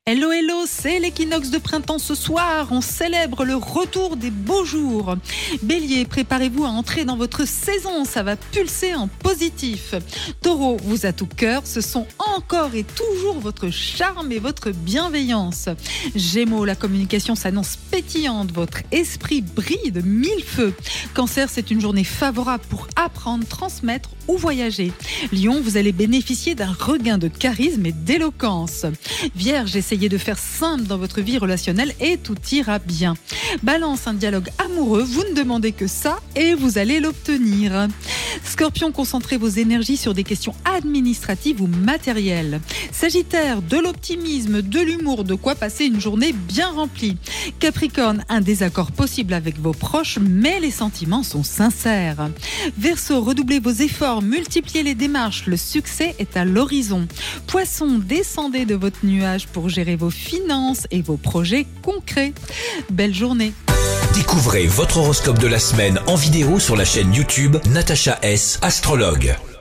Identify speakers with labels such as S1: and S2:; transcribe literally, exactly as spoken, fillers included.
S1: Hello, hello, c'est l'équinoxe de printemps ce soir. On célèbre le retour des beaux jours. Bélier, préparez-vous à entrer dans votre saison. Ça va pulser en positif. Taureau, vous à tout cœur, ce sont encore et toujours votre charme et votre bienveillance. Gémeaux, la communication s'annonce pétillante. Votre esprit brille de mille feux. Cancer, c'est une journée favorable pour apprendre, transmettre ou voyager. Lion, vous allez bénéficier d'un regain de charisme et d'éloquence. Vierge, essayez de faire simple dans votre vie relationnelle et tout ira bien. Balance, un dialogue amoureux, vous ne demandez que ça et vous allez l'obtenir. Scorpion, concentrez vos énergies sur des questions administratives ou matérielles. Sagittaire, de l'optimisme, de l'humour, de quoi passer une journée bien remplie. Capricorne, un désaccord possible avec vos proches, mais les sentiments sont sincères. Verseau, redoublez vos efforts, multipliez les démarches, le succès est à l'horizon. Poisson, descendez de votre nuage pour gérer vos finances et vos projets concrets. Belle journée.
S2: Découvrez votre horoscope de la semaine en vidéo sur la chaîne YouTube Natacha S, astrologue.